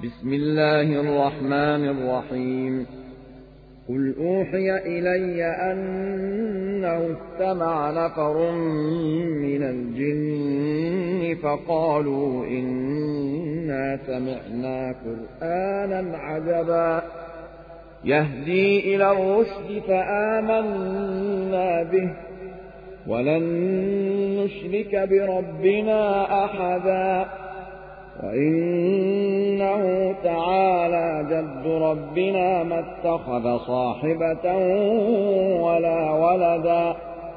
بسم الله الرحمن الرحيم. قل أوحي إلي أنه استمع نفر من الجن فقالوا إنا سمعنا قرآنا عجبا يهدي إلى الرشد فآمنا به ولن نشرك بربنا أحدا وإنه تعالى جد ربنا ما اتخذ صاحبة ولا ولدا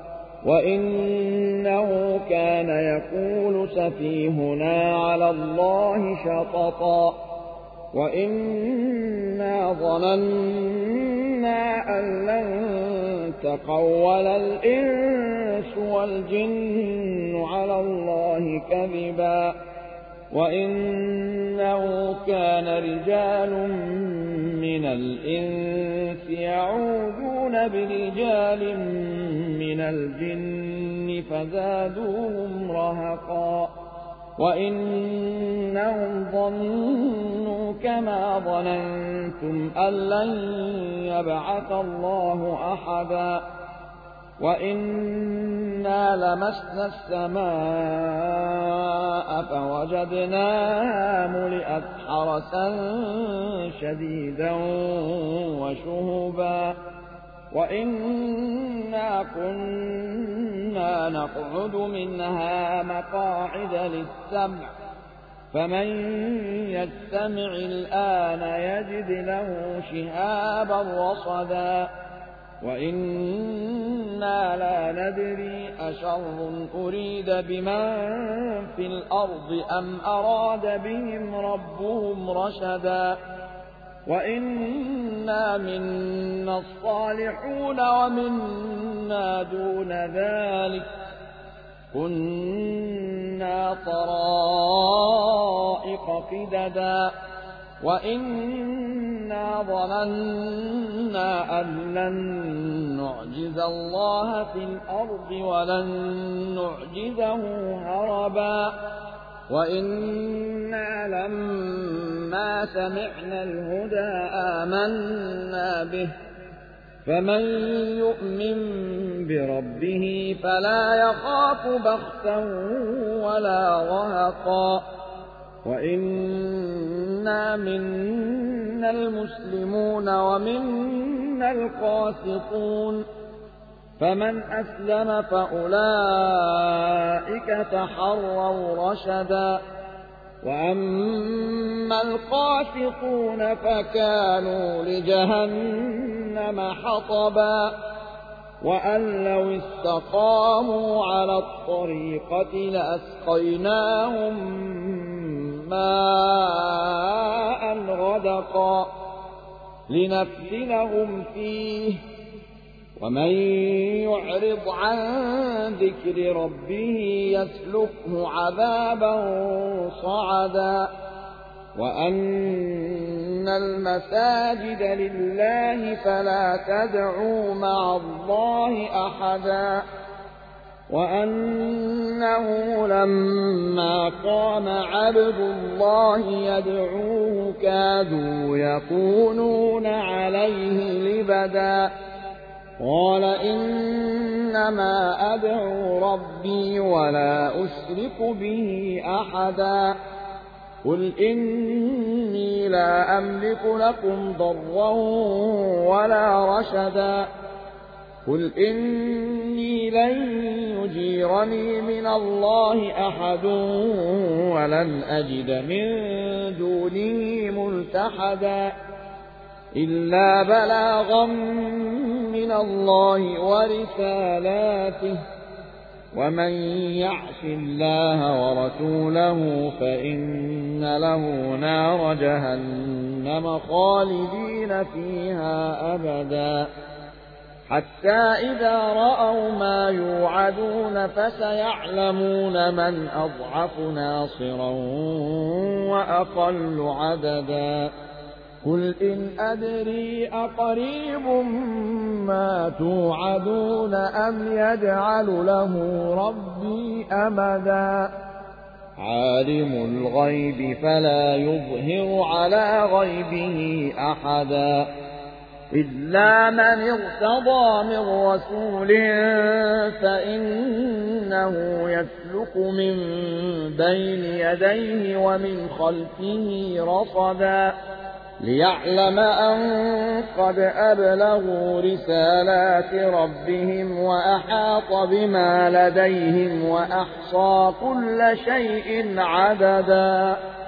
وإنه كان يقول سفيهنا على الله شططا وإنا ظننا أن لن تقول الإنس والجن على الله كذبا وإنه كان رجال من الإنس يعوذون برجال من الجن فزادوهم رهقا وإنهم ظنوا كما ظننتم أن لن يبعث الله أحدا وإنا لمسنا السماء فوجدناها ملئت حرسا شديدا وشهبا وإنا كنا نقعد منها مقاعد للسمع فمن يستمع الآن يجد له شهابا رصدا وإنا لا ندري أشر أريد بمن في الأرض أم أراد بهم ربهم رشدا وإنا منا الصالحون ومنا دون ذلك كنا طرائق قددا وإنا ظننا أن لن نعجز الله في الأرض ولن نعجزه هربا وإنا لما سمعنا الهدى آمنا به فمن يؤمن بربه فلا يخاف بخسا ولا رهقا وإنا منا المسلمون ومنا القاسطون فمن أسلم فأولئك تحروا رشدا وأما القاسطون فكانوا لجهنم حطبا وأن لو استقاموا على الطريقة لأسقيناهم ماء غدقا لنفتنهم فيه ومن يعرض عن ذكر ربه يسلكه عذابا صعدا وأن المساجد لله فلا تدعوا مع الله أحدا وأنه لما قام عبد الله يدعوه كادوا يكونون عليه لبدا قال إنما أدعو ربي ولا أشرك به أحدا قل إني لا أملك لكم ضرا ولا رشدا قل إني لن يجيرني من الله أحد ولن أجد من دونه ملتحدا إلا بلاغا من الله ورسالاته ومن يعص الله ورسوله فإن له نار جهنم خالدين فيها أبدا حتى إذا رأوا ما يوعدون فسيعلمون من أضعف ناصرا وأقل عددا قل إن أدري أقريب ما توعدون أم يجعل له ربي أمدا عالم الغيب فلا يظهر على غيبه أحدا إلا من ارتضى من رسول فإنه يسلك من بين يديه ومن خلفه رصدا ليعلم أن قد أبلغوا رسالات ربهم وأحاط بما لديهم وأحصى كل شيء عددا.